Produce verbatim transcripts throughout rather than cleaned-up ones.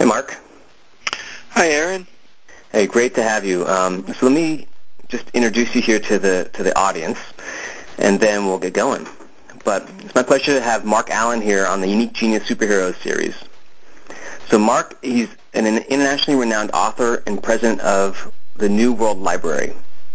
Mark. Hi, Aaron. Hey, great to have you. Um, so let me just introduce you here to the to the audience, and then we'll get going. But it's my pleasure to have Mark Allen here on the Unique Genius Superheroes series. So Mark, he's an internationally renowned author and president of the New World Library,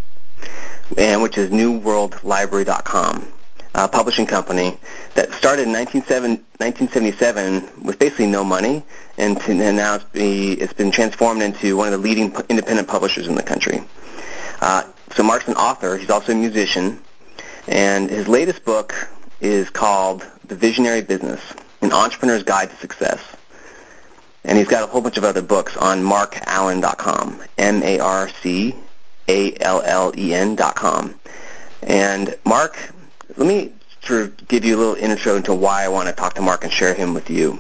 and which is new world library dot com, a publishing company that started in nineteen seventy-seven with basically no money, and, to, and now it's, be, it's been transformed into one of the leading independent publishers in the country. Uh, so Mark's an author. He's also a musician, and his latest book is called The Visionary Business, An Entrepreneur's Guide to Success. And he's got a whole bunch of other books on mark allen dot com, M A R C A L L E N dot com. And Mark, let me sort of give you a little intro into why I want to talk to Mark and share him with you.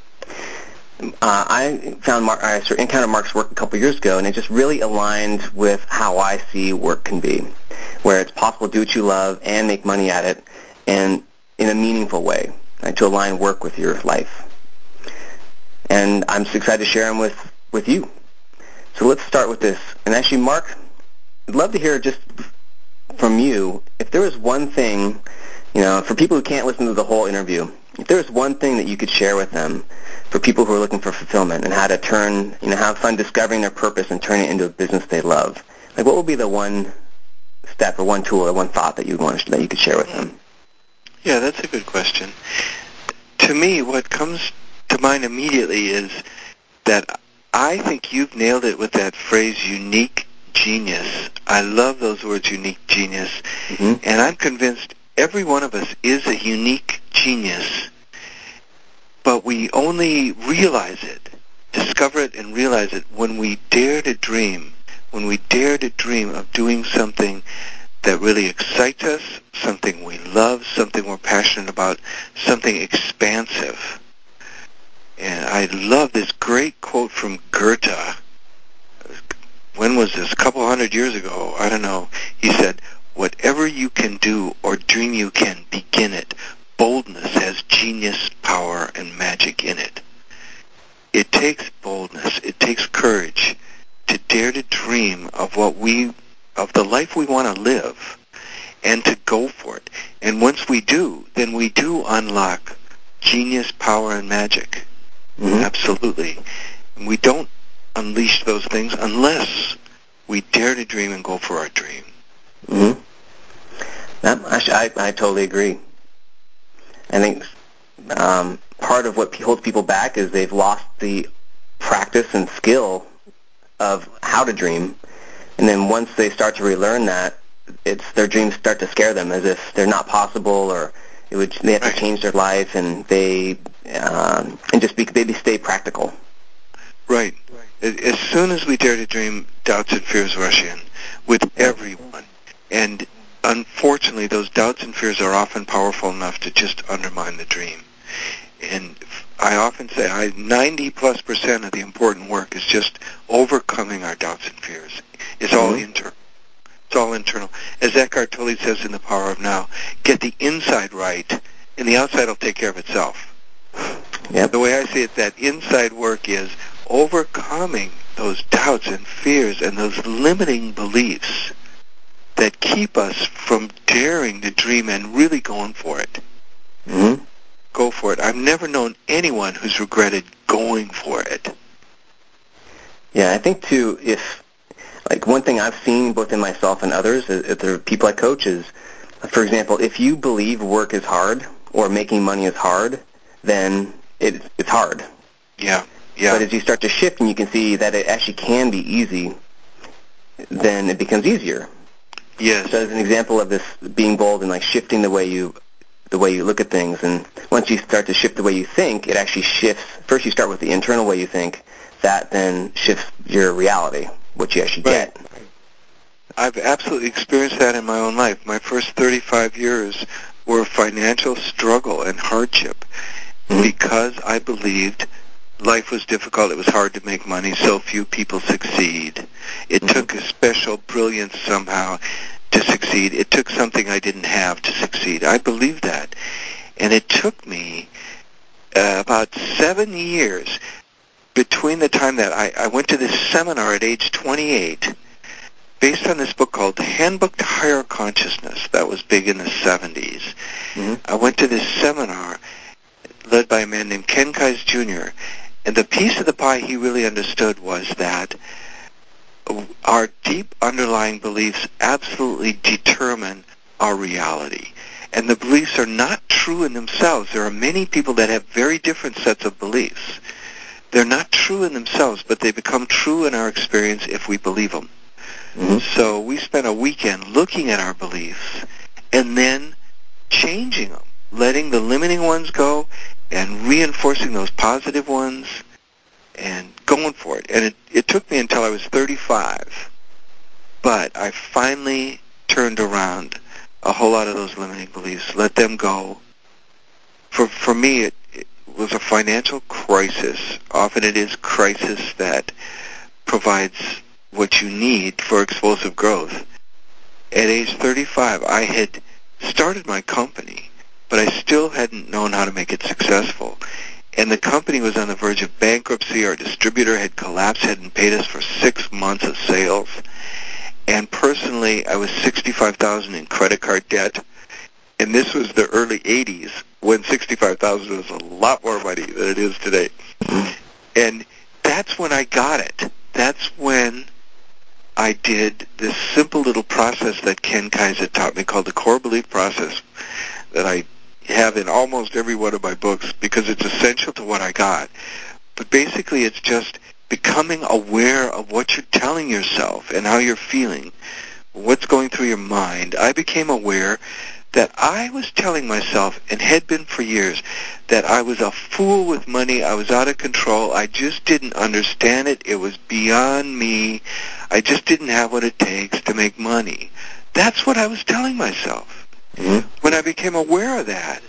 Uh, I found Mark, I sort of encountered Mark's work a couple years ago, and it just really aligned with how I see work can be, where it's possible to do what you love and make money at it, and in a meaningful way, right, to align work with your life. And I'm so excited to share him with, with you. So let's start with this. And actually, Mark, I'd love to hear just from you, if there was one thing, you know, for people who can't listen to the whole interview, if there was one thing that you could share with them for people who are looking for fulfillment and how to turn, you know, have fun discovering their purpose and turning it into a business they love, like what would be the one step or one tool or one thought that you want to, that you could share with them? Yeah, that's a good question. To me, what comes to mind immediately is that I think you've nailed it with that phrase, unique genius. I love those words, unique genius. Mm-hmm. And I'm convinced every one of us is a unique genius, but we only realize it, discover it and realize it when we dare to dream, when we dare to dream of doing something that really excites us, something we love, something we're passionate about, something expansive. And I love this great quote from Goethe. When was this? A couple hundred years ago. I don't know. He said, "Whatever you can do or dream you can, begin it. Boldness has genius, power, and magic in it." It takes boldness. It takes courage to dare to dream of what we, of the life we want to live, and to go for it. And once we do, then we do unlock genius, power, and magic. Mm-hmm. Absolutely. And we don't unleash those things unless we dare to dream and go for our dream. Mm-hmm. I, I, I totally agree. I think um, part of what holds people back is they've lost the practice and skill of how to dream. And then once they start to relearn that, it's their dreams start to scare them as if they're not possible, or it would they have right. to change their life, and they um, and just be, they stay practical. Right. As soon as we dare to dream, doubts and fears rush in with everyone. And unfortunately, those doubts and fears are often powerful enough to just undermine the dream. And I often say I, ninety plus percent of the important work is just overcoming our doubts and fears. It's all mm-hmm. internal. It's all internal. As Eckhart Tolle says in The Power of Now, get the inside right, and the outside will take care of itself. Yep. The way I see it, that inside work is overcoming those doubts and fears and those limiting beliefs that keep us from daring to dream and really going for it. Mm-hmm. Go for it. I've never known anyone who's regretted going for it. Yeah, I think, too, if, like, one thing I've seen both in myself and others, if there are people I coach, is, for example, if you believe work is hard or making money is hard, then it, it's hard. Yeah, yeah. But as you start to shift and you can see that it actually can be easy, then it becomes easier. Yes. So as an example of this being bold and like shifting the way you the way you look at things, and once you start to shift the way you think, it actually shifts. First you start with the internal way you think, that then shifts your reality, what you actually right. get. I've absolutely experienced that in my own life. My first thirty-five years were financial struggle and hardship mm-hmm. because I believed life was difficult, it was hard to make money, so few people succeed. It mm-hmm. took a special brilliance somehow to succeed. It took something I didn't have to succeed. I believed that. And it took me uh, about seven years between the time that I, I went to this seminar at age twenty-eight, based on this book called Handbook to Higher Consciousness, that was big in the seventies. Mm-hmm. I went to this seminar led by a man named Ken Kais Junior, and the piece of the pie he really understood was that our deep underlying beliefs absolutely determine our reality. And the beliefs are not true in themselves. There are many people that have very different sets of beliefs. They're not true in themselves, but they become true in our experience if we believe them. Mm-hmm. So we spent a weekend looking at our beliefs and then changing them, letting the limiting ones go and reinforcing those positive ones and going for it. And it, it took me until I was thirty-five, but I finally turned around a whole lot of those limiting beliefs, let them go. For for me, it, it was a financial crisis. Often it is crisis that provides what you need for explosive growth. At age thirty-five, I had started my company, but I still hadn't known how to make it successful. And the company was on the verge of bankruptcy. Our distributor had collapsed, hadn't paid us for six months of sales. And personally, I was sixty-five thousand dollars in credit card debt. And this was the early eighties when sixty-five thousand dollars was a lot more money than it is today. And that's when I got it. That's when I did this simple little process that Ken Kais had taught me called the core belief process that I have in almost every one of my books because it's essential to what I got. But basically it's just becoming aware of what you're telling yourself and how you're feeling, what's going through your mind. I became aware that I was telling myself, and had been for years, that I was a fool with money, I was out of control, I just didn't understand it, it was beyond me, I just didn't have what it takes to make money. That's what I was telling myself. Mm-hmm. When I became aware of that,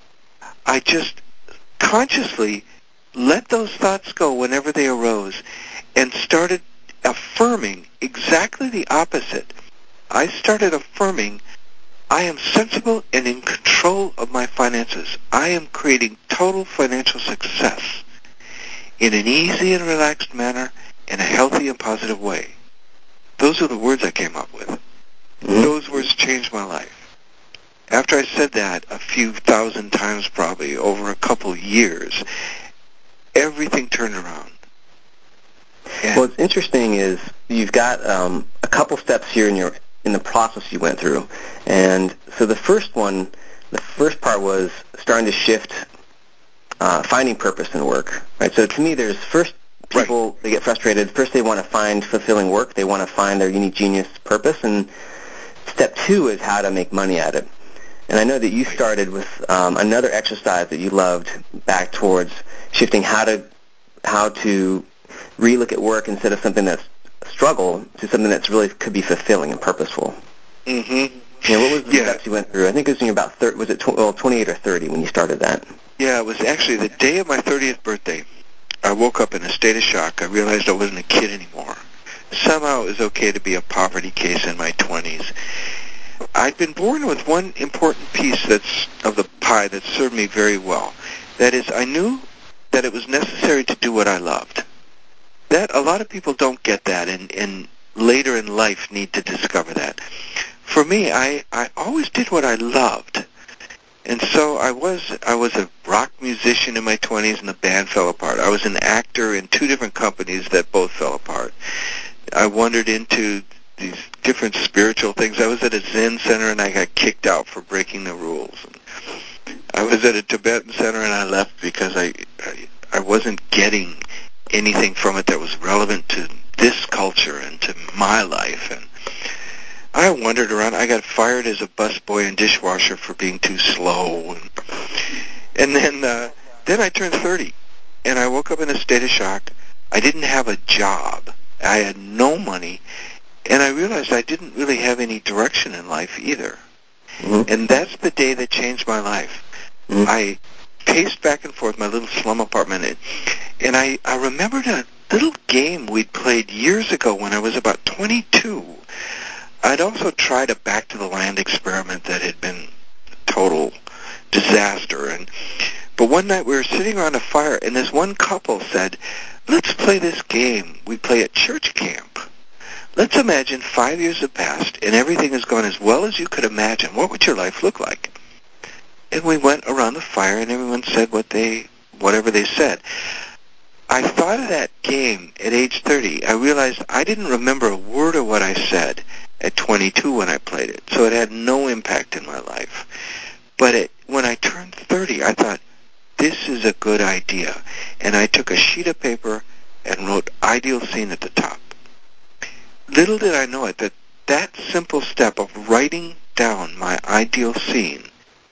I just consciously let those thoughts go whenever they arose and started affirming exactly the opposite. I started affirming, I am sensible and in control of my finances. I am creating total financial success in an easy and relaxed manner in a healthy and positive way. Those are the words I came up with. Mm-hmm. Those words changed my life. After I said that a few thousand times probably over a couple of years, everything turned around. And what's interesting is you've got um, a couple steps here in your in the process you went through. And so the first one, the first part was starting to shift, uh, finding purpose in work. Right. So to me, there's first people, right. They get frustrated. First, they want to find fulfilling work. They want to find their unique genius purpose. And step two is how to make money at it. And I know that you started with um, another exercise that you loved back towards shifting how to how to relook at work instead of something that's a struggle to something that's really could be fulfilling and purposeful. Mm-hmm. You know, what was the yeah. steps you went through? I think it was when you were about thirty, was it tw- well, twenty-eight or thirty when you started that? Yeah, it was actually the day of my thirtieth birthday. I woke up in a state of shock. I realized I wasn't a kid anymore. Somehow it was okay to be a poverty case in my twenties. I'd been born with one important piece that's of the pie that served me very well. That is, I knew that it was necessary to do what I loved. That a lot of people don't get that, and, and later in life need to discover that. For me, I, I always did what I loved, and so I was I was a rock musician in my twenties, and the band fell apart. I was an actor in two different companies that both fell apart. I wandered into these different spiritual things. I was at a Zen center and I got kicked out for breaking the rules. I was at a Tibetan center and I left because I, I I wasn't getting anything from it that was relevant to this culture and to my life. And I wandered around. I got fired as a busboy and dishwasher for being too slow. And, and then uh, then I turned thirty and I woke up in a state of shock. I didn't have a job. I had no money. And I realized I didn't really have any direction in life either. Mm-hmm. And that's the day that changed my life. Mm-hmm. I paced back and forth my little slum apartment, and, and I, I remembered a little game we'd played years ago when I was about twenty-two. I'd also tried a Back to the Land experiment that had been a total disaster. And but one night we were sitting around a fire, and this one couple said, let's play this game we play at church camp. Let's imagine five years have passed and everything has gone as well as you could imagine. What would your life look like? And we went around the fire and everyone said what they, whatever they said. I thought of that game at age thirty. I realized I didn't remember a word of what I said at twenty-two when I played it, so it had no impact in my life. But it, when I turned thirty, I thought, this is a good idea. And I took a sheet of paper and wrote ideal scene at the top. Little did I know it, that that simple step of writing down my ideal scene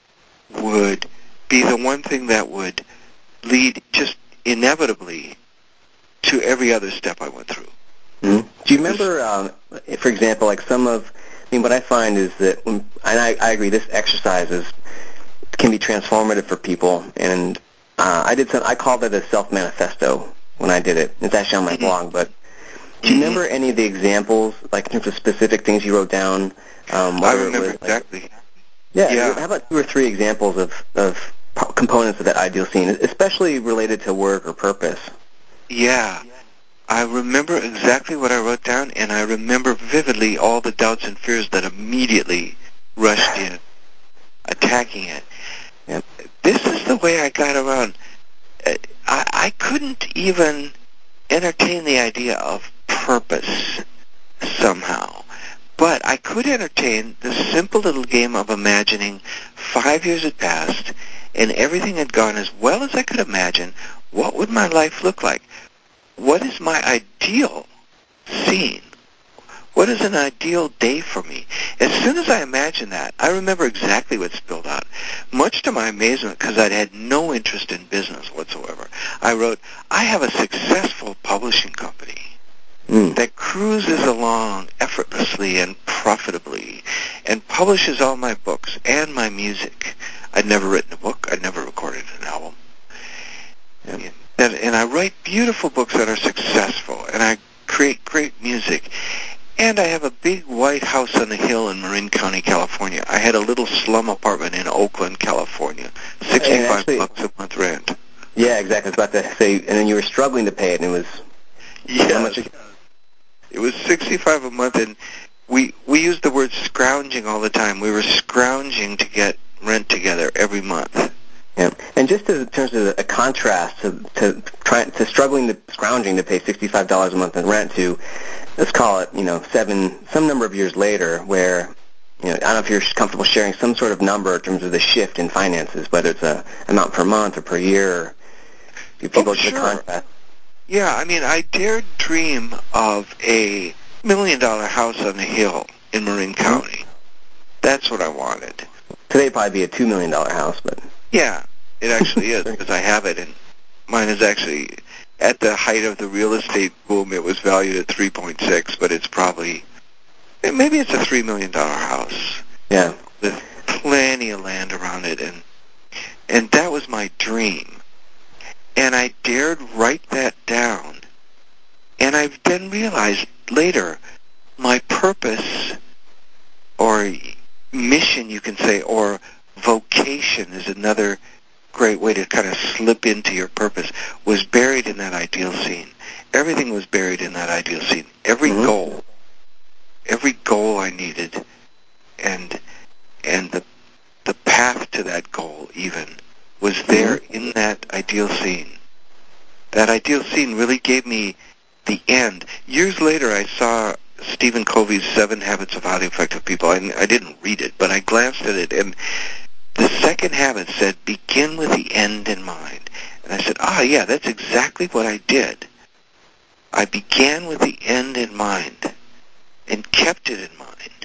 would be the one thing that would lead just inevitably to every other step I went through. Mm-hmm. Do you remember, um, for example, like some of, I mean, what I find is that, when, and I, I agree, this exercise is, can be transformative for people, and uh, I did some, I called it a self-manifesto when I did it. It's actually on my mm-hmm. blog, but do you mm-hmm. remember any of the examples, like in terms of specific things you wrote down? Um, I remember was, exactly. Like, yeah, yeah. How about two or three examples of, of components of that ideal scene, especially related to work or purpose? Yeah. I remember exactly what I wrote down, and I remember vividly all the doubts and fears that immediately rushed in, attacking it. Yep. This is the way I got around. I, I couldn't even entertain the idea of purpose somehow. But I could entertain the simple little game of imagining five years had passed and everything had gone as well as I could imagine. What would my life look like? What is my ideal scene? What is an ideal day for me? As soon as I imagined that, I remember exactly what spilled out. Much to my amazement, because I'd had no interest in business whatsoever, I wrote, I have a successful publishing company mm. that cruises along effortlessly and profitably and publishes all my books and my music. I'd never written a book. I'd never recorded an album. Yeah. And, and I write beautiful books that are successful, and I create great music. And I have a big white house on a hill in Marin County, California. I had a little slum apartment in Oakland, California. sixty-five actually, bucks a month rent. Yeah, exactly. I was about to say, and then you were struggling to pay it, and it was... Yes. How much? It was sixty-five a month, and we we used the word scrounging all the time. We were scrounging to get rent together every month. Yeah, and just as, in terms of a contrast to to trying to struggling to scrounging to pay sixty-five dollars a month in rent to, let's call it, you know, seven some number of years later, where, you know, I don't know if you're comfortable sharing some sort of number in terms of the shift in finances, whether it's a amount per month or per year. Or do people oh, sure. the contrast? Yeah, I mean, I dared dream of a million-dollar house on a hill in Marin County. Mm-hmm. That's what I wanted. Today it'd probably be a two million dollars house, but... Yeah, it actually is, because I have it, and mine is actually, at the height of the real estate boom, it was valued at three point six, but it's probably, maybe it's a three million dollars house. Yeah. With plenty of land around it, and and that was my dream. And I dared write that down, and I then realized later my purpose, or mission, you can say, or vocation is another great way to kind of slip into your purpose, was buried in that ideal scene. Everything was buried in that ideal scene. Every mm-hmm. goal, every goal I needed, and and the the path to that goal even was there mm-hmm. in that ideal scene. That ideal scene really gave me the end. Years later, I saw Stephen Covey's Seven Habits of Highly Effective People. I, I didn't read it, but I glanced at it, and the second habit said, begin with the end in mind. And I said, ah, yeah, that's exactly what I did. I began with the end in mind and kept it in mind.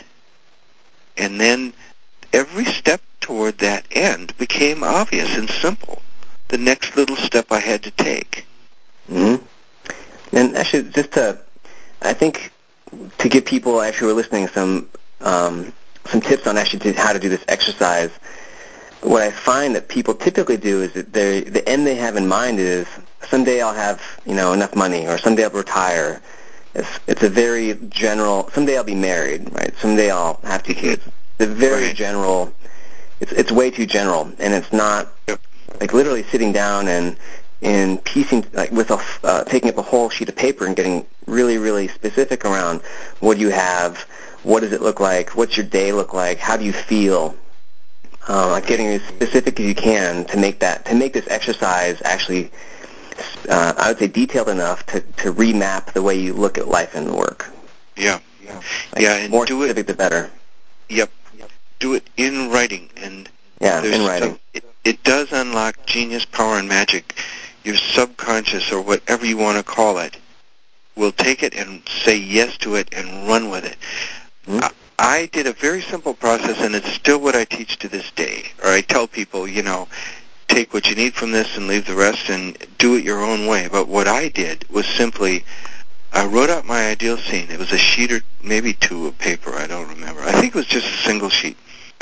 And then every step toward that end became obvious and simple. The next little step I had to take. Mm-hmm. And actually, just to, I think, to give people actually who are listening some um, some tips on actually to how to do this exercise, what I find that people typically do is that they the end they have in mind is someday I'll have, you know, enough money, or someday I'll retire. It's it's a very general. Someday I'll be married, right? Someday I'll have two kids. It's a very right. general. It's it's way too general, and it's not like literally sitting down and in piecing, like with a, uh, taking up a whole sheet of paper and getting really, really specific around what do you have, what does it look like, what's your day look like, how do you feel, uh, like getting as specific as you can to make that, to make this exercise actually, uh, I would say detailed enough to, to remap the way you look at life and work. Yeah. Like yeah, and more do specific it, the better. Yep. Do it in writing, and yeah, in writing. Some, it, it does unlock genius, power, and magic. Your subconscious, or whatever you want to call it, will take it and say yes to it and run with it. Mm-hmm. I, I did a very simple process, and it's still what I teach to this day. Or I tell people, you know, take what you need from this and leave the rest and do it your own way. But what I did was simply, I wrote out my ideal scene. It was a sheet or maybe two of paper. I don't remember. I think it was just a single sheet.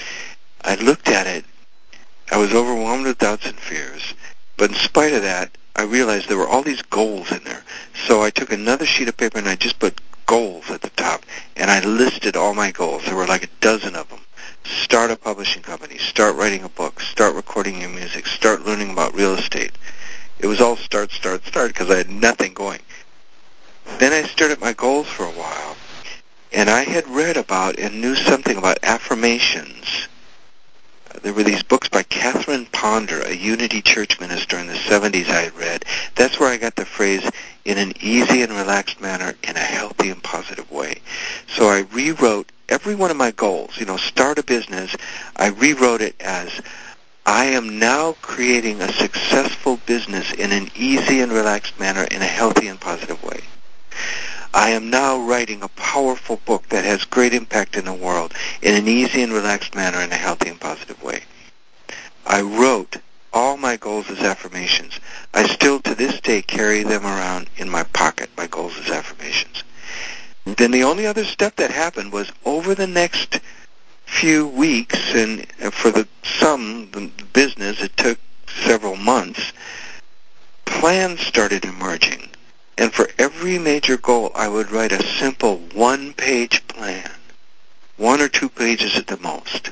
I looked at it. I was overwhelmed with doubts and fears. But in spite of that, I realized there were all these goals in there. So I took another sheet of paper and I just put goals at the top. And I listed all my goals. There were like a dozen of them. Start a publishing company. Start writing a book. Start recording your music. Start learning about real estate. It was all start, start, start because I had nothing going. Then I stared at my goals for a while. And I had read about and knew something about affirmations. There were these books by Catherine Ponder, a Unity Church minister in the seventies I had read. That's where I got the phrase, in an easy and relaxed manner, in a healthy and positive way. So I rewrote every one of my goals. You know, start a business. I rewrote it as, I am now creating a successful business in an easy and relaxed manner, in a healthy and positive way. I am now writing a powerful book that has great impact in the world in an easy and relaxed manner, in a healthy and positive way. I wrote all my goals as affirmations. I still to this day carry them around in my pocket, my goals as affirmations. Then the only other step that happened was over the next few weeks, and for the some the business, it took several months, plans started emerging. And for every major goal, I would write a simple one-page plan, one or two pages at the most.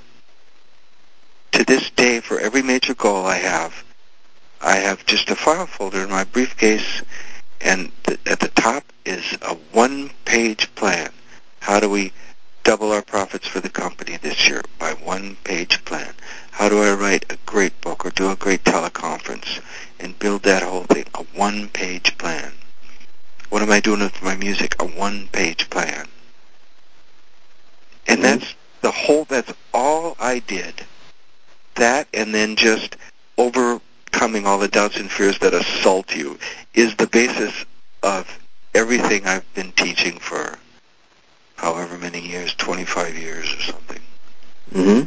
To this day, for every major goal I have, I have just a file folder in my briefcase, and th- at the top is a one-page plan. How do we double our profits for the company this year? By one-page plan. How do I write a great book or do a great teleconference and build that whole thing? A one-page plan. What am I doing with my music? A one-page plan. And that's the whole, that's all I did. That, and then just overcoming all the doubts and fears that assault you, is the basis of everything I've been teaching for however many years, twenty-five years or something. Mm-hmm.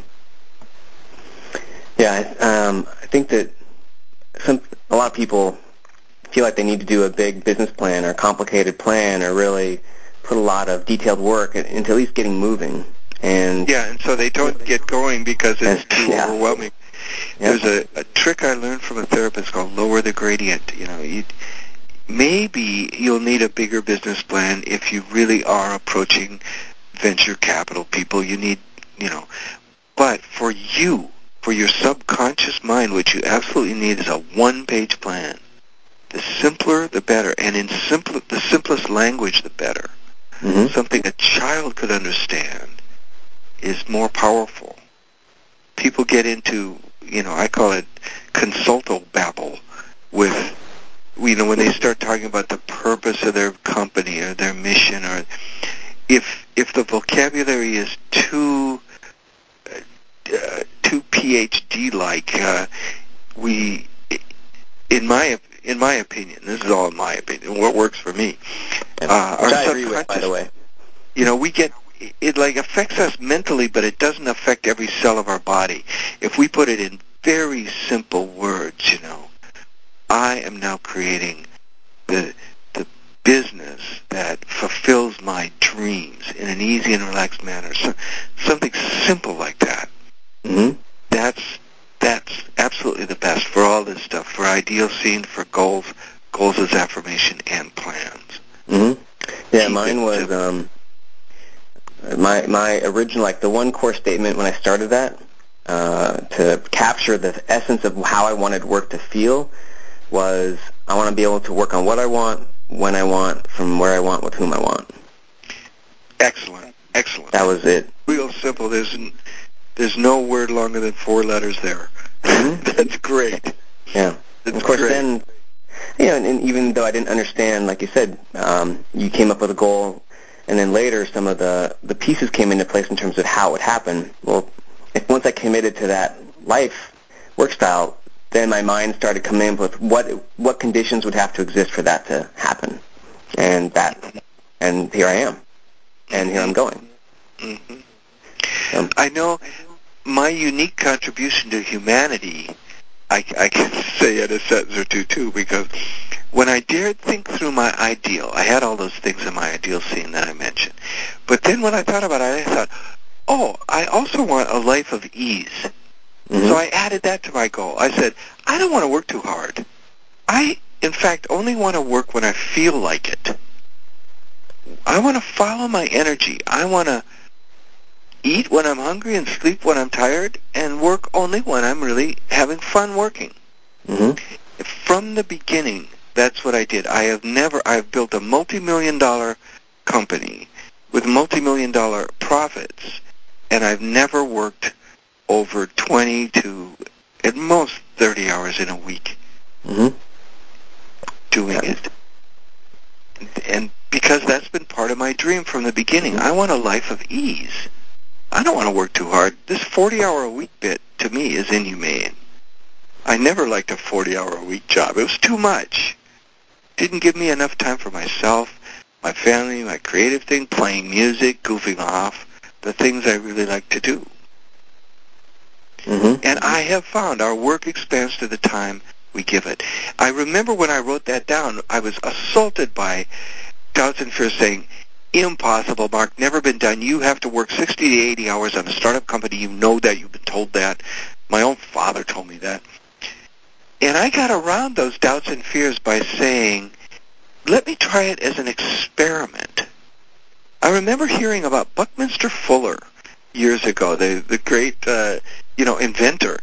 Yeah, um, I think that some, a lot of people feel like they need to do a big business plan or complicated plan or really put a lot of detailed work into at least getting moving. And yeah, and so they don't get going because it's too yeah. overwhelming. Yep. There's a, a trick I learned from a therapist called lower the gradient. You know, you, maybe you'll need a bigger business plan if you really are approaching venture capital people. You need, you know, but for you, for your subconscious mind, what you absolutely need is a one-page plan. The simpler, the better. And in simple, the simplest language, the better. Mm-hmm. Something a child could understand is more powerful. People get into, you know, I call it consulto babble with, you know, when they start talking about the purpose of their company or their mission, or if if the vocabulary is too uh, too PhD-like, uh, we, in my in my opinion, this is all in my opinion, what works for me, uh, Which our I agree with, by the way. You know, we get, it like affects us mentally, but it doesn't affect every cell of our body. If we put it in very simple words, you know, I am now creating the the business that fulfills my dreams in an easy and relaxed manner. So, something simple like that. Mm-hmm. That's that's absolutely the best for all this stuff, for ideal scene, for goals, goals as affirmation, and plans. Mm-hmm. Yeah, Keep mine was simple. um, my my original, like the one core statement when I started that, uh, to capture the essence of how I wanted work to feel, was I want to be able to work on what I want, when I want, from where I want, with whom I want. Excellent. Excellent. That was it. Real simple. There's n- there's no word longer than four letters there. Mm-hmm. That's great. Yeah. That's of course, great. then, you know, and, and even though I didn't understand, like you said, um, you came up with a goal, and then later some of the, the pieces came into place in terms of how it would happen. Well, if once I committed to that life, work style, then my mind started coming in with what what conditions would have to exist for that to happen. And that, and here I am. And here I'm going. Mm-hmm. Um, I know my unique contribution to humanity, I, I can say in a sentence or two, too, because when I dared think through my ideal, I had all those things in my ideal scene that I mentioned. But then when I thought about it, I thought, oh, I also want a life of ease. mm-hmm. So I added that to my goal. I said, I don't want to work too hard. I, in fact, only want to work when I feel like it. I want to follow my energy. I want to eat when I'm hungry and sleep when I'm tired and work only when I'm really having fun working. Mm-hmm. From the beginning, that's what I did. I have never, I've built a multi-million dollar company with multi-million dollar profits, and I've never worked over twenty to, at most, thirty hours in a week Mm-hmm. doing Yeah. it. And because that's been part of my dream from the beginning. Mm-hmm. I want a life of ease. I don't want to work too hard. This forty-hour-a-week bit, to me, is inhumane. I never liked a forty-hour-a-week job. It was too much. Didn't give me enough time for myself, my family, my creative thing, playing music, goofing off, the things I really like to do. Mm-hmm. And I have found our work expands to the time we give it. I remember when I wrote that down, I was assaulted by doubts and fears saying, impossible, Mark, never been done. You have to work sixty to eighty hours on a startup company. You know that. You've been told that. My own father told me that. And I got around those doubts and fears by saying, let me try it as an experiment. I remember hearing about Buckminster Fuller years ago, the, the great, uh, you know, inventor.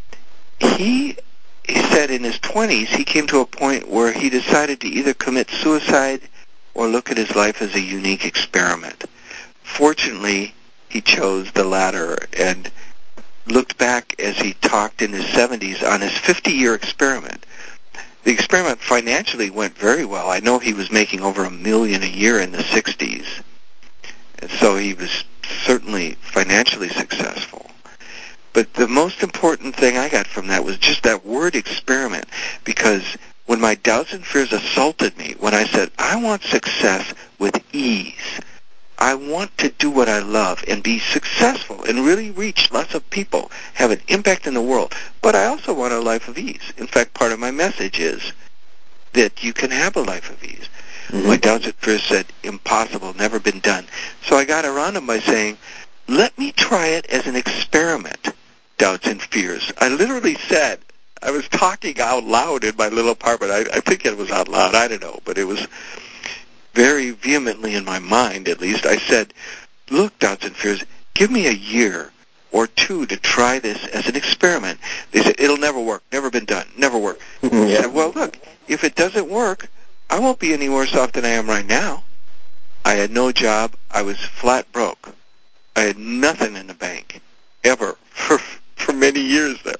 He, he said in his twenties, he came to a point where he decided to either commit suicide or look at his life as a unique experiment. Fortunately, he chose the latter and looked back as he talked in his seventies on his fifty-year experiment. The experiment financially went very well. I know he was making over a million a year in the sixties, and so he was certainly financially successful. But the most important thing I got from that was just that word experiment, because when my doubts and fears assaulted me, when I said, I want success with ease, I want to do what I love and be successful and really reach lots of people, have an impact in the world, but I also want a life of ease. In fact, part of my message is that you can have a life of ease. Mm-hmm. My doubts and fears said, impossible, never been done. So I got around them by saying, let me try it as an experiment, doubts and fears. I literally said, I was talking out loud in my little apartment. I, I think it was out loud. I don't know, but it was very vehemently in my mind, at least. I said, look, doubts and fears, give me a year or two to try this as an experiment. They said, it'll never work, never been done, never work. Mm-hmm. I Yeah. said, well, look, if it doesn't work, I won't be any worse off than I am right now. I had no job. I was flat broke. I had nothing in the bank, ever, for, for many years there.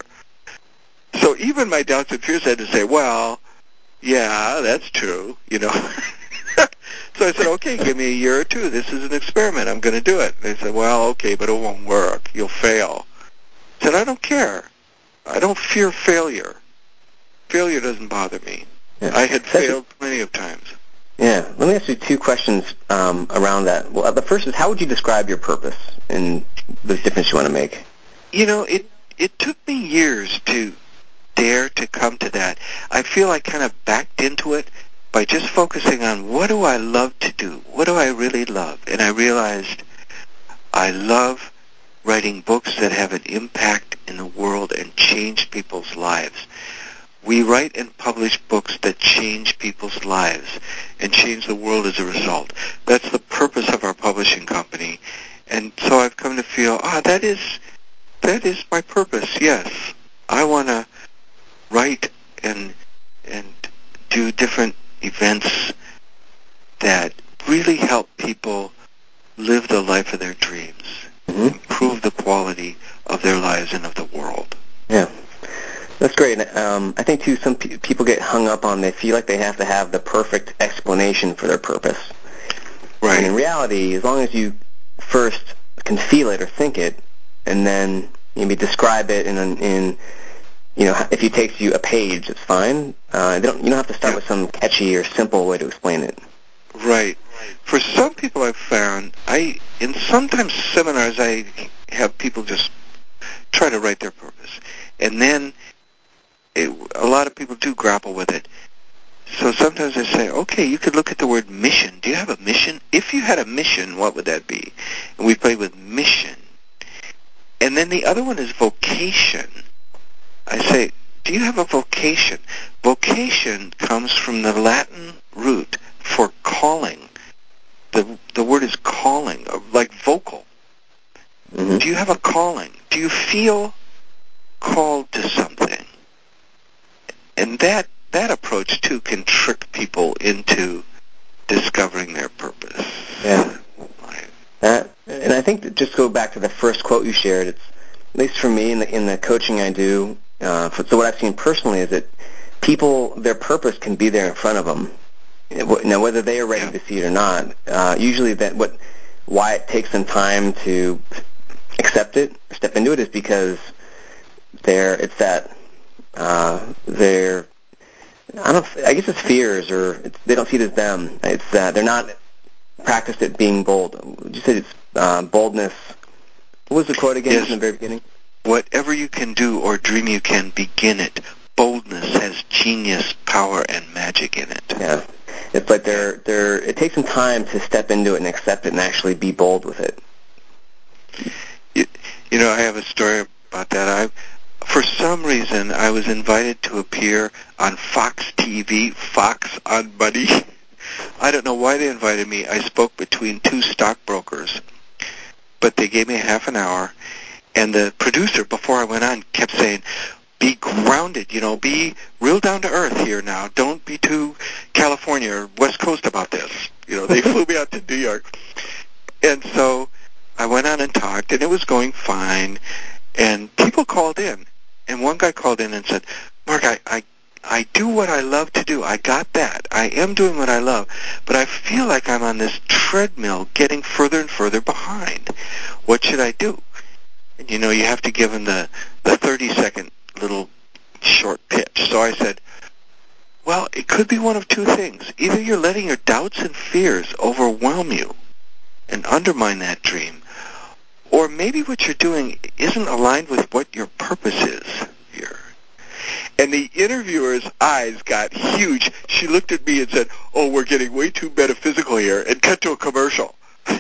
So even my doubts and fears had to say, well, yeah, that's true, you know. So I said, okay, give me a year or two. This is an experiment. I'm going to do it. They said, well, okay, but it won't work. You'll fail. I said, I don't care. I don't fear failure. Failure doesn't bother me. Yeah. I had That's failed a, plenty of times. Yeah. Let me ask you two questions um, around that. Well, the first is, how would you describe your purpose and the difference you want to make? You know, it it took me years to dare to come to that. I feel I kind of backed into it by just focusing on what do I love to do? What do I really love? And I realized I love writing books that have an impact in the world and change people's lives. We write and publish books that change people's lives and change the world as a result. That's the purpose of our publishing company. And so I've come to feel, ah, that is that is my purpose, yes. I want to write and and do different events that really help people live the life of their dreams, mm-hmm. improve the quality of their lives and of the world. Yeah. That's great. Um, I think, too, some pe- people get hung up on, they feel like they have to have the perfect explanation for their purpose. Right. And in reality, as long as you first can feel it or think it, and then maybe describe it in, an, in you know, if it takes you a page, it's fine. Uh, they don't, you don't have to start yeah. with some catchy or simple way to explain it. Right. For some people I've found, I in sometimes seminars I have people just try to write their purpose. And then it, a lot of people do grapple with it. So sometimes I say, okay, you could look at the word mission. Do you have a mission? If you had a mission, what would that be? And we play with mission. And then the other one is vocation. I say, do you have a vocation? Vocation comes from the Latin root for calling. The the word is calling, like vocal. Mm-hmm. Do you have a calling? Do you feel called to something? And that that approach, too, can trick people into discovering their purpose. Yeah. Uh, and I think that just go back to the first quote you shared. It's, at least for me in the in the coaching I do, uh, for, so what I've seen personally is that people, their purpose can be there in front of them. Now, whether they are ready Yeah. to see it or not, uh, usually that what why it takes them time to accept it, step into it, is because they're it's that uh, they're I don't I guess it's fears, or it's, they don't see it as them. It's uh, they're not practiced at being bold. You said it's uh, boldness. What was the quote again Yes. from the very beginning? Whatever you can do or dream you can, begin it. Boldness has genius, power, and magic in it. Yeah. It's like they're they're it takes some time to step into it and accept it and actually be bold with it. You, you know, I have a story about that. I, for some reason, I was invited to appear on Fox T V, Fox on Money. I don't know why they invited me. I spoke between two stockbrokers, but they gave me a half an hour, and the producer, before I went on, kept saying, be grounded, you know, be real down to earth here now. Don't be too California or West Coast about this. You know, they flew me out to New York. And so I went on and talked, and it was going fine, and people called in. And one guy called in and said, Mark, I, I, I do what I love to do. I got that. I am doing what I love, but I feel like I'm on this treadmill getting further and further behind. What should I do? And, you know, you have to give him the, the thirty-second little short pitch. So I said, well, it could be one of two things. Either you're letting your doubts and fears overwhelm you and undermine that dream, or maybe what you're doing isn't aligned with what your purpose is here. And the interviewer's eyes got huge. She looked at me and said, oh, we're getting way too metaphysical here, and cut to a commercial.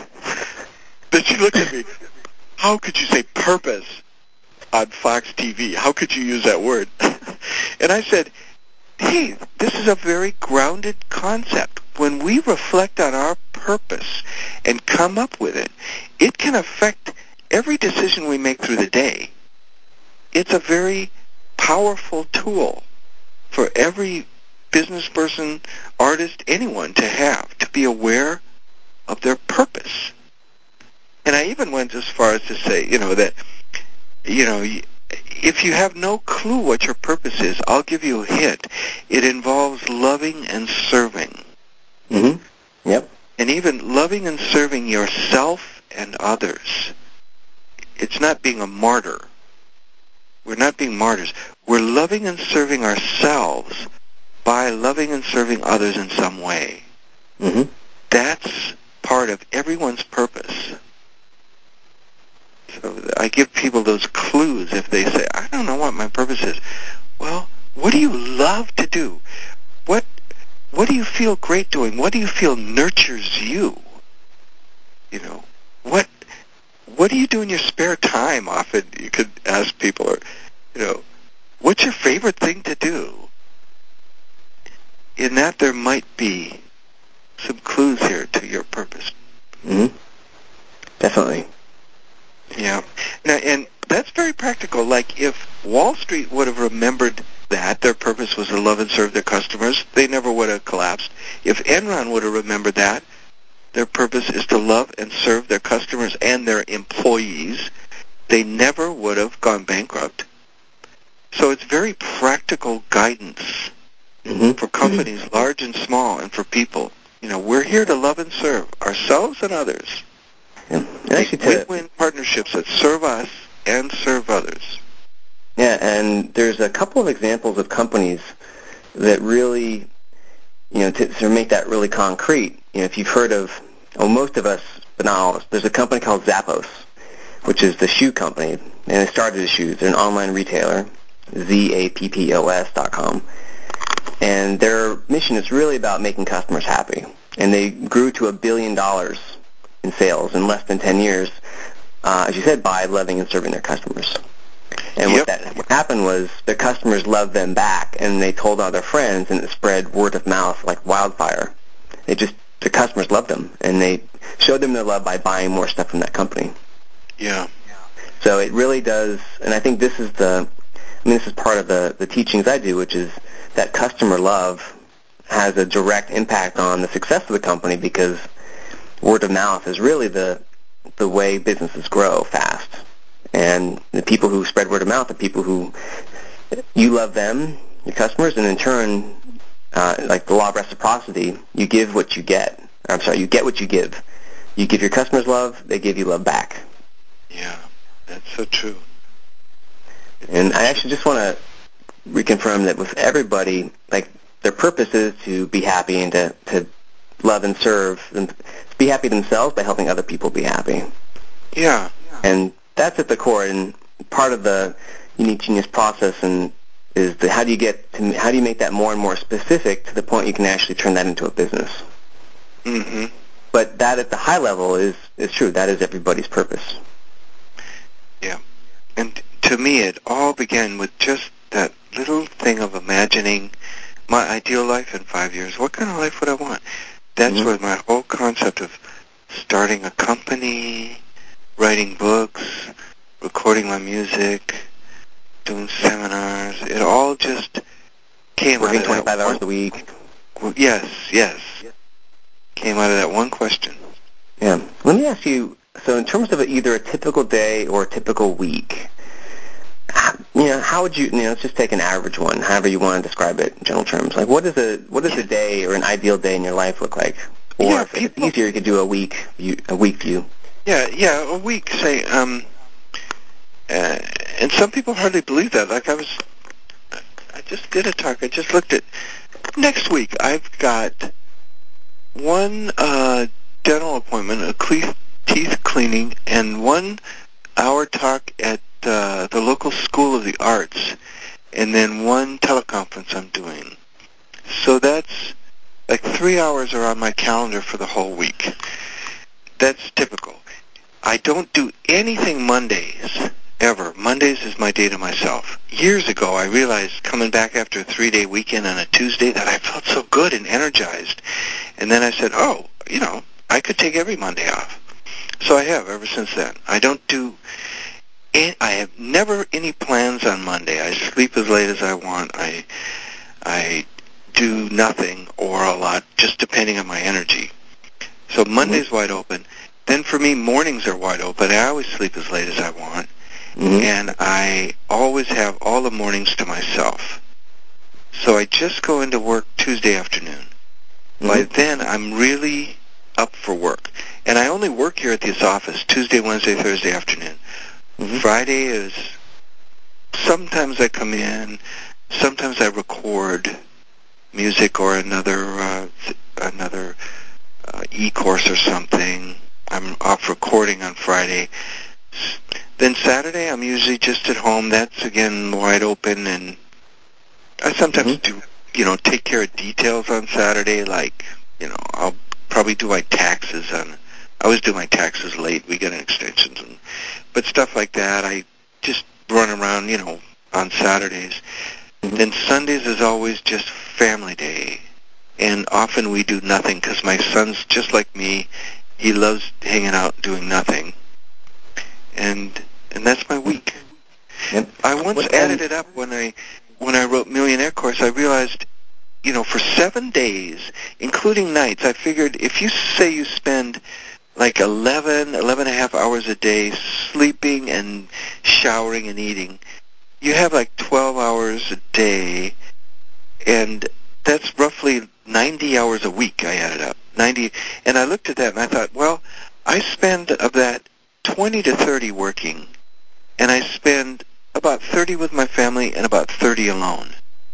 Then she looked at me, how could you say purpose on Fox T V? How could you use that word? And I said, hey, this is a very grounded concept. When we reflect on our purpose and come up with it, it can affect every decision we make through the day. It's a very powerful tool for every business person, artist, anyone to have, to be aware of their purpose. And I even went as far as to say, you know, that, you know, if you have no clue what your purpose is, I'll give you a hint. It involves loving and serving. Mm-hmm. Yep. And even loving and serving yourself and others. It's not being a martyr. We're not being martyrs. We're loving and serving ourselves by loving and serving others in some way. Mm-hmm. That's part of everyone's purpose. So I give people those clues if they say, I don't know what my purpose is. Well, what do you love to do? What what do you feel great doing? What do you feel nurtures you? You know, what what do you do in your spare time? Often you could ask people, or, you know, what's your favorite thing to do? In that there might be some clues here to your purpose. Mm-hmm. Definitely. Yeah. Now, and that's very practical. Like if Wall Street would have remembered that, their purpose was to love and serve their customers, they never would have collapsed. If Enron would have remembered that, their purpose is to love and serve their customers and their employees, they never would have gone bankrupt. So it's very practical guidance mm-hmm. for companies mm-hmm. large and small and for people. You know, we're here to love and serve ourselves and others. Yeah. And actually to, win-win partnerships that serve us and serve others. Yeah, and there's a couple of examples of companies that really, you know, to, to make that really concrete. You know, if you've heard of, well, most of us, but not all of us, there's a company called Zappos, which is the shoe company, and they started as shoes. They're an online retailer, Z A P P O S dot com. And their mission is really about making customers happy. And they grew to a billion dollars in sales in less than ten years, uh, as you said, by loving and serving their customers. And yep. what that what happened was their customers loved them back, and they told all their friends, and it spread word of mouth like wildfire. They just, their customers loved them, and they showed them their love by buying more stuff from that company. Yeah. So it really does, and I think this is the, I mean, this is part of the, the teachings I do, which is that customer love has a direct impact on the success of the company, because word of mouth is really the the way businesses grow fast. And the people who spread word of mouth are people who, you love them, your customers, and in turn, uh, like the law of reciprocity, you give what you get. I'm sorry, you get what you give. You give your customers love, they give you love back. Yeah, that's so true. And I actually just want to reconfirm that with everybody, like, their purpose is to be happy and to, to love and serve, and to be happy themselves by helping other people be happy. Yeah. And that's at the core, and part of the Unique Genius process and is the, how do you get to, how do you make that more and more specific to the point you can actually turn that into a business. Mm-hmm. But that at the high level is, is true. That is everybody's purpose. Yeah. And to me, it all began with just that little thing of imagining my ideal life in five years. What kind of life would I want? That's mm-hmm. where my whole concept of starting a company, writing books, recording my music, doing seminars, it all just came Working out of twenty-five that hours one, a week. Yes, yes. Came out of that one question. Yeah. Let me ask you, so in terms of either a typical day or a typical week, you know, how would you, you know, let's just take an average one, however you want to describe it in general terms. Like, what does a what does a day or an ideal day in your life look like? Or yeah, if, people, if it's easier, you could do a week view, a week view. Yeah, yeah, a week. Say, um, uh, and some people hardly believe that. Like I was, I just did a talk. I just looked at next week. I've got one uh, dental appointment, a cle- teeth cleaning, and one hour talk at uh, the local School of the Arts, and then one teleconference I'm doing. So that's like three hours are on my calendar for the whole week. That's typical. I don't do anything Mondays, ever. Mondays is my day to myself. Years ago, I realized coming back after a three-day weekend on a Tuesday that I felt so good and energized. And then I said, oh, you know, I could take every Monday off. So I have ever since then. I don't do, I have never any plans on Monday. I sleep as late as I want. I, I do nothing or a lot, just depending on my energy. So Monday's mm-hmm. wide open. Then for me, mornings are wide open. I always sleep as late as I want. Mm-hmm. And I always have all the mornings to myself. So I just go into work Tuesday afternoon. Mm-hmm. By then, I'm really up for work. And I only work here at this office Tuesday, Wednesday, Thursday afternoon. Mm-hmm. Friday is, sometimes I come in, sometimes I record music or another uh, another uh, e-course or something. I'm off recording on Friday. Then Saturday, I'm usually just at home. That's, again, wide open, and I sometimes mm-hmm. do, you know, take care of details on Saturday, like, you know, I'll probably do my taxes on, I always do my taxes late. We get an extension. And, but stuff like that, I just run around, you know, on Saturdays. Mm-hmm. Then Sundays is always just family day, and often we do nothing because my son's just like me. He loves hanging out doing nothing, and and that's my week. Yep. I once what, added it up when I when I wrote Millionaire Course, I realized, you know, for seven days, including nights, I figured if you say you spend like eleven, eleven and a half hours a day sleeping and showering and eating, you have like twelve hours a day, and that's roughly ninety hours a week. I added up ninety, and I looked at that and I thought, well, I spend of that twenty to thirty working, and I spend about thirty with my family and about thirty alone.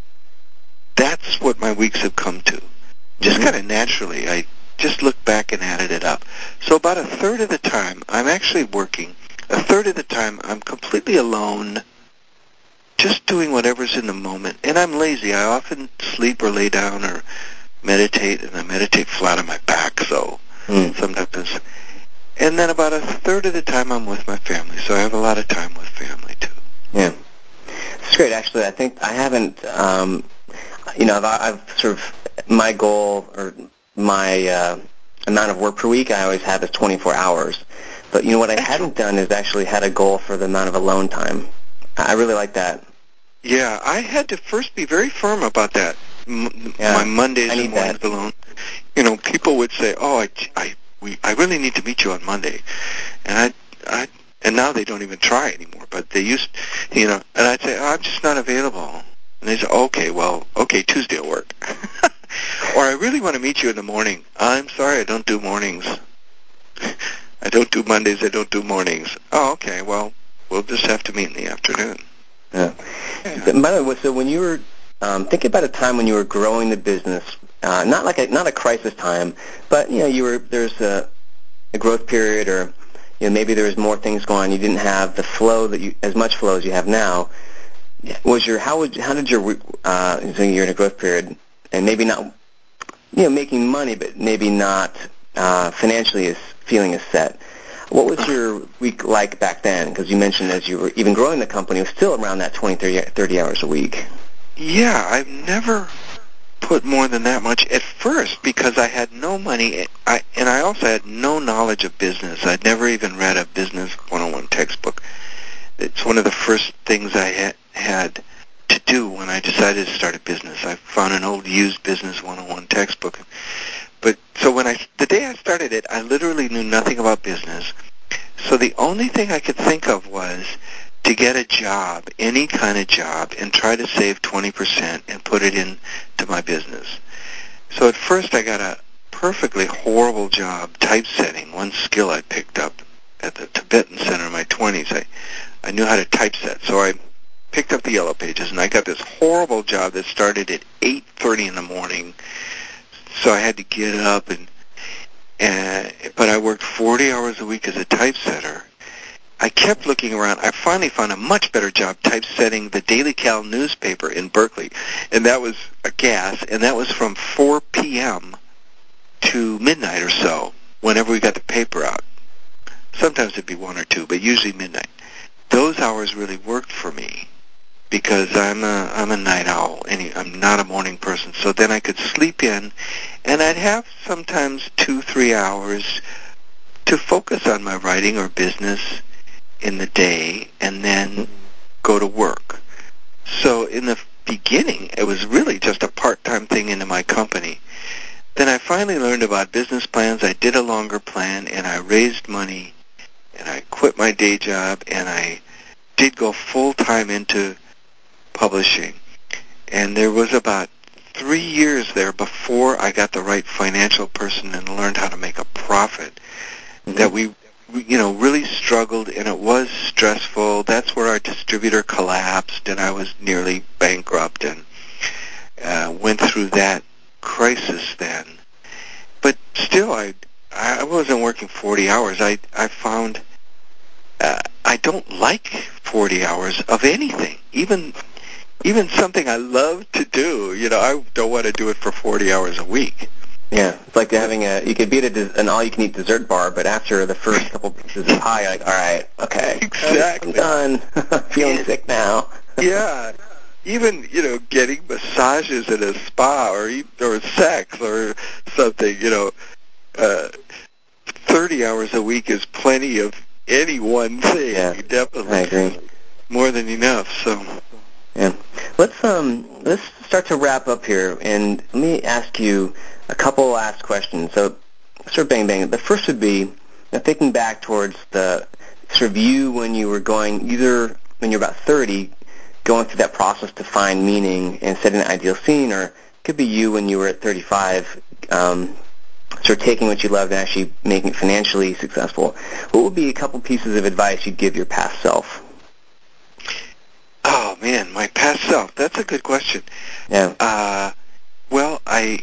That's what my weeks have come to. Just mm-hmm. kind of naturally, I just looked back and added it up. So about a third of the time, I'm actually working. A third of the time, I'm completely alone, just doing whatever's in the moment. And I'm lazy. I often sleep or lay down or meditate, and I meditate flat on my back, so mm. sometimes. And then about a third of the time, I'm with my family, so I have a lot of time with family, too. Yeah. It's great, actually. I think I haven't... Um, You know, I've, I've sort of, my goal or my uh, amount of work per week I always have is twenty-four hours. But, you know, what I hadn't done is actually had a goal for the amount of alone time. I really like that. Yeah, I had to first be very firm about that. M- yeah, my Mondays I need and mornings that. alone. You know, people would say, oh, I, I, we, I really need to meet you on Monday. And I, I, and now they don't even try anymore. But they used, you know, and I'd say, oh, I'm just not available. And they say, okay, well, okay, Tuesday will work. Or I really want to meet you in the morning. I'm sorry, I don't do mornings. I don't do Mondays, I don't do mornings. Oh, okay, well, we'll just have to meet in the afternoon. Yeah. yeah. By the way, so when you were, um, think about a time when you were growing the business, uh, not like a, not a crisis time, but, you know, you were, there's a, a growth period or, you know, maybe there was more things going on. You didn't have the flow that you, as much flow as you have now. Was your how would how did your uh, so you're in a growth period and maybe not you know making money but maybe not uh, financially as feeling as set. What was your week like back then? Because you mentioned as you were even growing the company, it was still around that twenty, thirty, thirty hours a week. Yeah, I've never put more than that much at first because I had no money, I, and I also had no knowledge of business. I'd never even read a Business one oh one textbook. It's one of the first things I had, had to do when I decided to start a business. I found an old used Business one oh one textbook. But so when I, the day I started it, I literally knew nothing about business. So the only thing I could think of was to get a job, any kind of job, and try to save twenty percent and put it into my business. So at first I got a perfectly horrible job typesetting, one skill I picked up at the Tibetan Center in my twenties. I, I knew how to typeset, so I picked up the Yellow Pages, and I got this horrible job that started at eight thirty in the morning, so I had to get up, and, and but I worked forty hours a week as a typesetter. I kept looking around. I finally found a much better job typesetting the Daily Cal newspaper in Berkeley, and that was a gas, and that was from four p.m. to midnight or so, whenever we got the paper out. Sometimes it'd be one or two, but usually midnight. Those hours really worked for me because I'm a I'm a night owl. Any I'm not a morning person. So then I could sleep in, and I'd have sometimes two three hours to focus on my writing or business in the day, and then go to work. So in the beginning, it was really just a part-time thing into my company. Then I finally learned about business plans. I did a longer plan, and I raised money. And I quit my day job, and I did go full-time into publishing. And there was about three years there before I got the right financial person and learned how to make a profit mm-hmm. that we, we, you know, really struggled, and it was stressful. That's where our distributor collapsed, and I was nearly bankrupt and uh, went through that crisis then. But still, I I wasn't working forty hours. I, I found uh, I don't like forty hours of anything, even even something I love to do. You know, I don't want to do it for forty hours a week. Yeah, it's like having a, you could be at a, an all-you-can-eat dessert bar, but after the first couple pieces of pie, you're like, all right, okay, exactly. I'm done. I'm feeling and, sick now. Yeah. Even, you know, getting massages at a spa or or sex or something, you know, uh, thirty hours a week is plenty of any one thing. Yeah, Definitely. I agree. More than enough, so. Yeah. let's um let's start to wrap up here, and let me ask you a couple last questions. So, sort of bang bang. The first would be, you know, thinking back towards the sort of you when you were going, either when you're about thirty, going through that process to find meaning and setting an ideal scene, or it could be you when you were at thirty-five, um, sort of taking what you loved and actually making it financially successful. What would be a couple pieces of advice you'd give your past self? Oh, man, my past self. That's a good question. Yeah. Uh, well, I,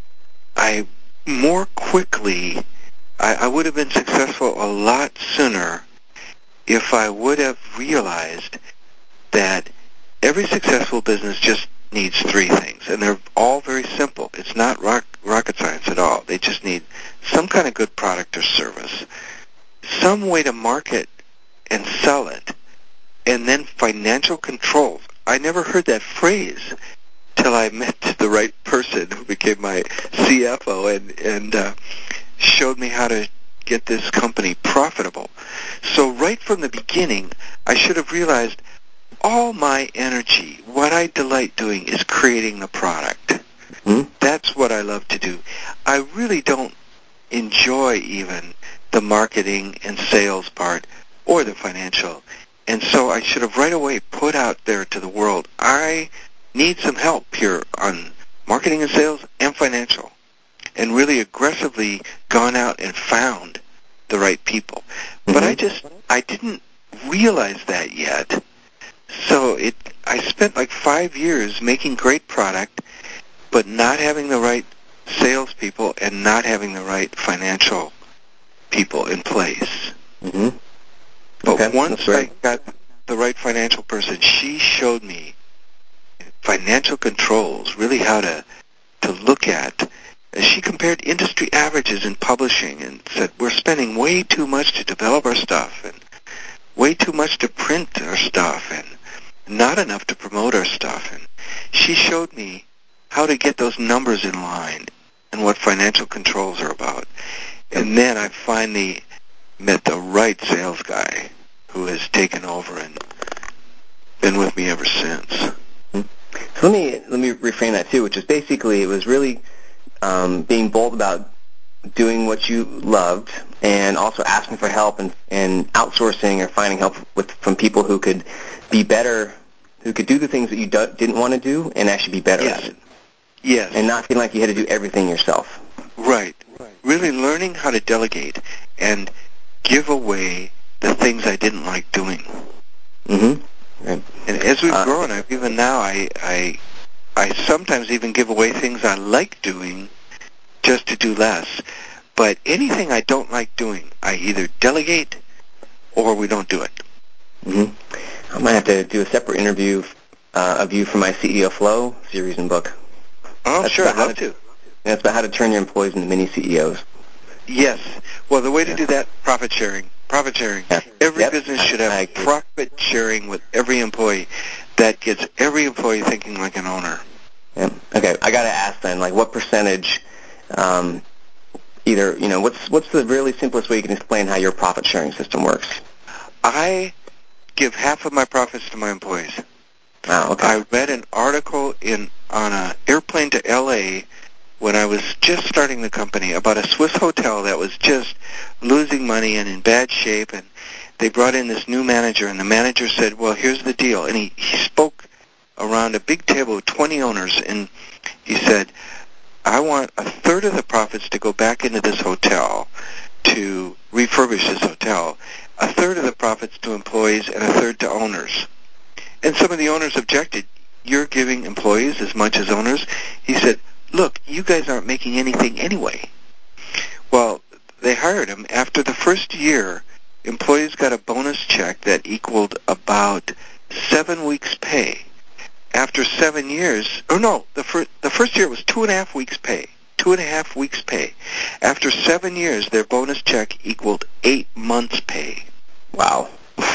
I more quickly, I, I would have been successful a lot sooner if I would have realized that every successful business just needs three things, and they're all very simple. It's not rock, rocket science at all. They just need some kind of good product or service, some way to market and sell it, and then financial controls. I never heard that phrase till I met the right person who became my C F O and, and uh, showed me how to get this company profitable. So right from the beginning, I should have realized all my energy, what I delight doing, is creating the product. Mm-hmm. That's what I love to do. I really don't enjoy even the marketing and sales part or the financial. And so I should have right away put out there to the world, I need some help here on marketing and sales and financial, and really aggressively gone out and found the right people. Mm-hmm. But I just, I didn't realize that yet. So it, I spent like five years making great product, but not having the right salespeople and not having the right financial people in place. Mm-hmm. But okay. once I got the right financial person, she showed me financial controls, really how to, to look at. And she compared industry averages in publishing and said, we're spending way too much to develop our stuff and way too much to print our stuff and not enough to promote our stuff. And she showed me how to get those numbers in line and what financial controls are about. And then I finally met the right sales guy who has taken over and been with me ever since. So let me let me reframe that too, which is basically it was really um, being bold about doing what you loved and also asking for help and, and outsourcing or finding help with from people who could be better, who could do the things that you do, didn't want to do and actually be better yes. at it. Yes. And not feeling like you had to do everything yourself. Right. Right. Really learning how to delegate and give away the things I didn't like doing. Mm-hmm. Right. And as we've uh, grown, I've even now I, I I sometimes even give away things I like doing just to do less. But anything I don't like doing, I either delegate or we don't do it. Mm-hmm. I might have to do a separate interview uh, of you for my C E O Flow series and book. Oh, That's sure, I'd love to. to. That's about how to turn your employees into mini C E Os. Yes. Well, the way to yeah. do that, profit sharing. Profit sharing. Yeah. Every yep. business should have I, I profit sharing with every employee. That gets every employee thinking like an owner. Yeah. Okay. I got to ask then, like, what percentage? Um, either, you know, what's what's the really simplest way you can explain how your profit sharing system works? I give half of my profits to my employees. Wow. Okay. I read an article in on an airplane to L A when I was just starting the company about a Swiss hotel that was just losing money and in bad shape, and they brought in this new manager, and the manager said, well, here's the deal. And he, he spoke around a big table with twenty owners, and he said, I want a third of the profits to go back into this hotel to refurbish this hotel, a third of the profits to employees, and a third to owners. And some of the owners objected. You're giving employees as much as owners? He said, look, you guys aren't making anything anyway. Well, they hired him. After the first year, employees got a bonus check that equaled about seven weeks' pay. After seven years, oh no, the first the first year it was two and a half weeks' pay. Two and a half weeks' pay. After seven years, their bonus check equaled eight months' pay. Wow.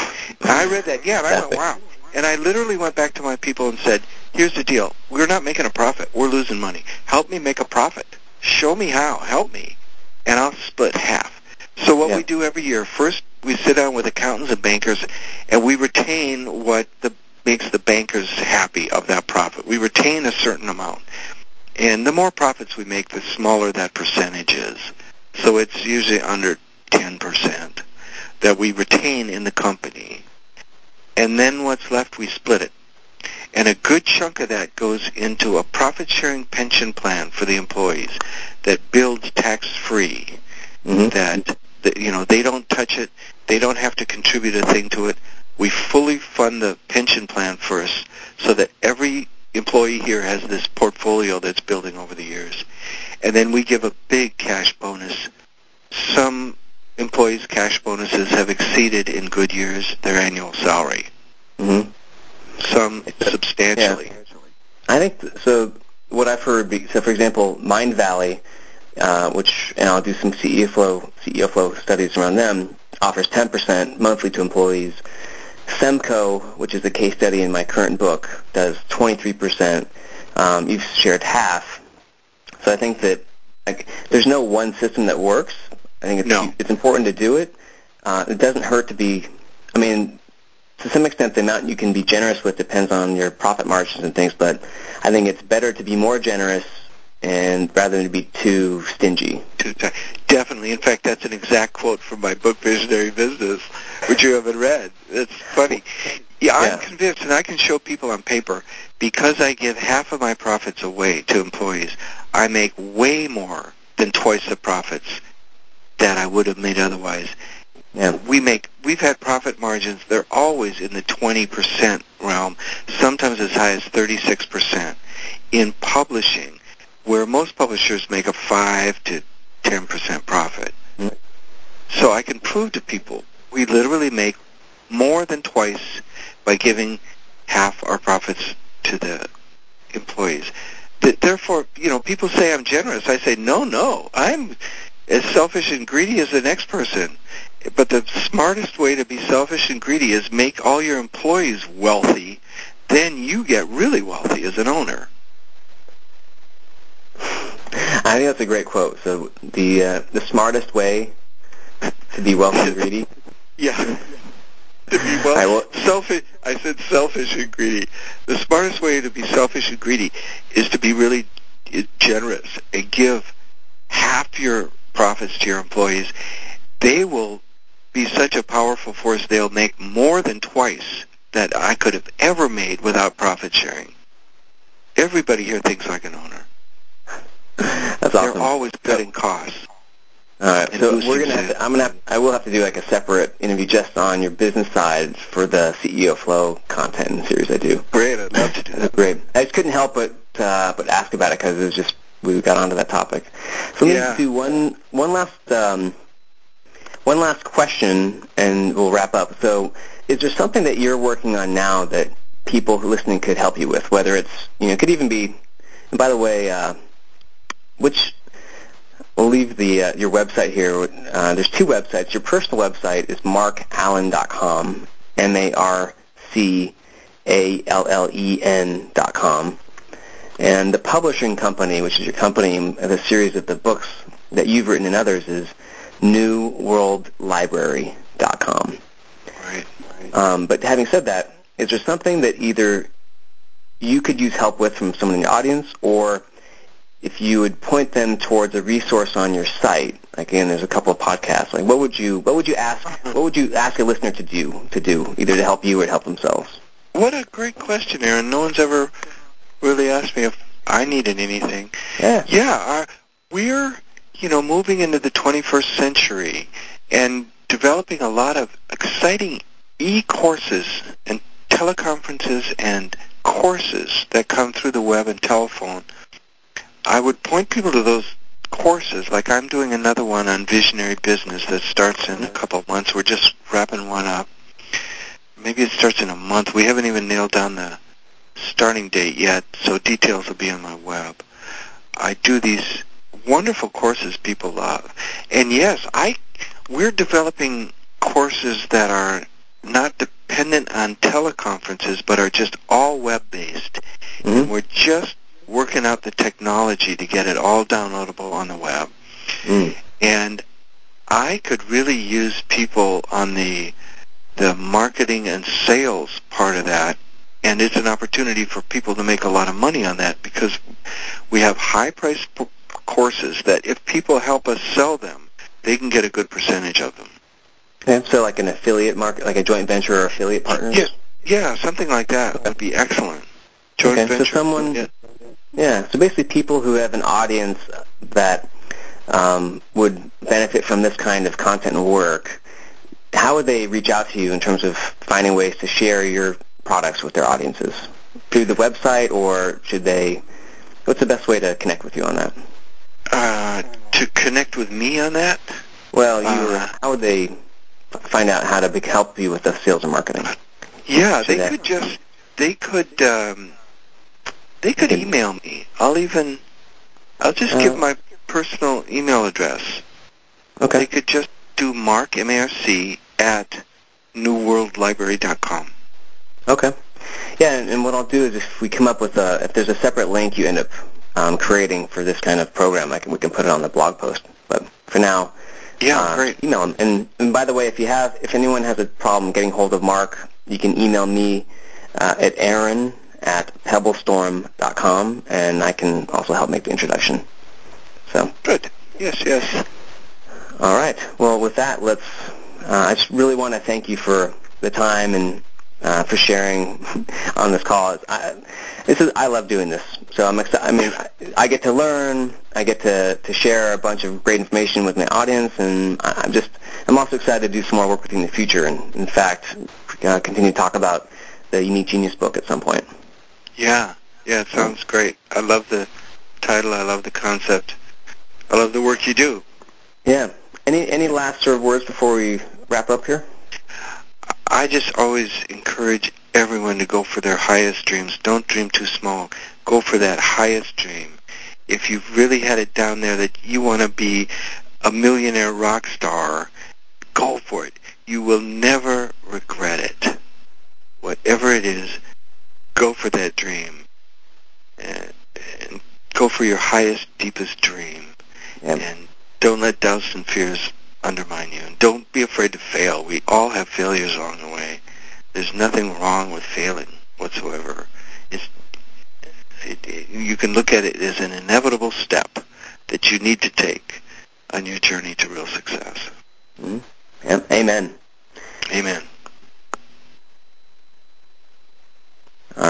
I read that, yeah, and I went, wow. And I literally went back to my people and said, here's the deal. We're not making a profit. We're losing money. Help me make a profit. Show me how. Help me. And I'll split half. So what yeah. we do every year, first we sit down with accountants and bankers, and we retain what the makes the bankers happy of that profit. We retain a certain amount. And the more profits we make, the smaller that percentage is. So it's usually under ten percent that we retain in the company. And then what's left, we split it. And a good chunk of that goes into a profit-sharing pension plan for the employees that builds tax-free, mm-hmm. that, that, you know, they don't touch it, they don't have to contribute a thing to it. We fully fund the pension plan first so that every employee here has this portfolio that's building over the years. And then we give a big cash bonus. Some employees' cash bonuses have exceeded in good years their annual salary. Mm-hmm. Some substantially. Yeah. I think, th- so what I've heard, be, so for example, Mind Valley, uh, which, and I'll do some C E O flow, C E O flow studies around them, offers ten percent monthly to employees. Semco, which is a case study in my current book, does twenty-three percent. Um, you've shared half. So I think that like, there's no one system that works. I think it's, no. it's important to do it. Uh, it doesn't hurt to be, I mean, to some extent, the amount you can be generous with depends on your profit margins and things, but I think it's better to be more generous and rather than to be too stingy. Definitely. In fact, that's an exact quote from my book, Visionary Business, which you haven't read. It's funny. Yeah, I'm yeah. convinced, and I can show people on paper, because I give half of my profits away to employees, I make way more than twice the profits that I would have made otherwise. Yeah. We make, we've had profit margins, they're always in the twenty percent realm, sometimes as high as thirty-six percent. In publishing, where most publishers make a five to ten percent profit. Mm-hmm. So I can prove to people we literally make more than twice by giving half our profits to the employees. Therefore, you know, people say I'm generous. I say, no, no, I'm as selfish and greedy as the next person. But the smartest way to be selfish and greedy is make all your employees wealthy. Then you get really wealthy as an owner. I think that's a great quote. So the uh, the smartest way to be wealthy and greedy. Yeah. To be well, I will, selfish. I said selfish and greedy. The smartest way to be selfish and greedy is to be really generous and give half your profits to your employees. They will be such a powerful force. They'll make more than twice that I could have ever made without profit sharing. Everybody here thinks like an owner. That's They're awesome. always cutting costs. All right, so we're gonna. Have to, I'm gonna. Have, I will have to do like a separate interview just on your business side for the C E O Flow content series I do. Great, I'd love to do that. Great. I just couldn't help but uh, but ask about it because it was just we got onto that topic. So let yeah. me do one one last um, one last question, and we'll wrap up. So, is there something that you're working on now that people listening could help you with? Whether it's you know, it could even be. And by the way, uh, which We'll leave the uh, your website here. Uh, there's two websites. Your personal website is mark allen dot com, M A R C A L L E N dot com. And the publishing company, which is your company, the series of the books that you've written and others, is new world library dot com. Right. right. Um, but having said that, is there something that either you could use help with from someone in the audience, or if you would point them towards a resource on your site? Again, there's a couple of podcasts. Like, what would you, what would you ask, what would you ask a listener to do, to do, either to help you or to help themselves? What a great question, Aaron. No one's ever really asked me if I needed anything. Yeah. Yeah, our, we're, you know, moving into the twenty-first century and developing a lot of exciting e-courses and teleconferences and courses that come through the web and telephone. I would point people to those courses. Like I'm doing another one on visionary business that starts in a couple of months. We're just wrapping one up. Maybe it starts in a month. We haven't even nailed down the starting date yet, so details will be on my web. I do these wonderful courses people love. And yes, I we're developing courses that are not dependent on teleconferences, but are just all web-based. Mm-hmm. And we're just working out the technology to get it all downloadable on the web. Mm. And I could really use people on the the marketing and sales part of that and it's an opportunity for people to make a lot of money on that because we have high-priced p- courses that if people help us sell them, they can get a good percentage of them. Okay, so like an affiliate market, like a joint venture or affiliate partners? Yeah, yeah, something like that would be excellent. Joint okay, venture. so someone, yeah. yeah, so basically people who have an audience that um, would benefit from this kind of content and work, how would they reach out to you in terms of finding ways to share your products with their audiences? Through the website, or should they, what's the best way to connect with you on that? Uh, to connect with me on that? Well, you uh, were, how would they find out how to be, help you with the sales and marketing? Yeah, Should they they? could just, they could, um, they could email me. I'll even, I'll just uh, give my personal email address. Okay. They could just do Mark, M A R C, at new world library dot com. Okay. Yeah, and, and what I'll do is if we come up with a, if there's a separate link you end up um, creating for this kind of program, I can, we can put it on the blog post. But for now, Yeah, uh, great. email him. And, and by the way, if you have, if anyone has a problem getting hold of Mark, you can email me uh, at Aaron at pebblestorm dot com, and I can also help make the introduction. So. Good. Yes, yes. All right. Well, with that, let's. Uh, I just really want to thank you for the time and uh, for sharing on this call. I, this is I love doing this, so I'm excited. I mean, I, I get to learn. I get to, to share a bunch of great information with my audience, and I, I'm just. I'm also excited to do some more work with you in the future, and in fact, uh, continue to talk about the Unique Genius book at some point. Yeah. Yeah, it sounds great. I love the title. I love the concept. I love the work you do. Yeah. Any any last sort of words before we wrap up here? I just always encourage everyone to go for their highest dreams. Don't dream too small. Go for that highest dream. If you've really had it down there that you want to be a millionaire rock star, go for it. You will never regret it. Whatever it is, go for that dream. And, and go for your highest, deepest dream. Yeah. And don't let doubts and fears undermine you. And don't be afraid to fail. We all have failures along the way. There's nothing wrong with failing whatsoever. It's, it, it, you can look at it as an inevitable step that you need to take on your journey to real success. Mm-hmm. Yeah. Amen. Amen.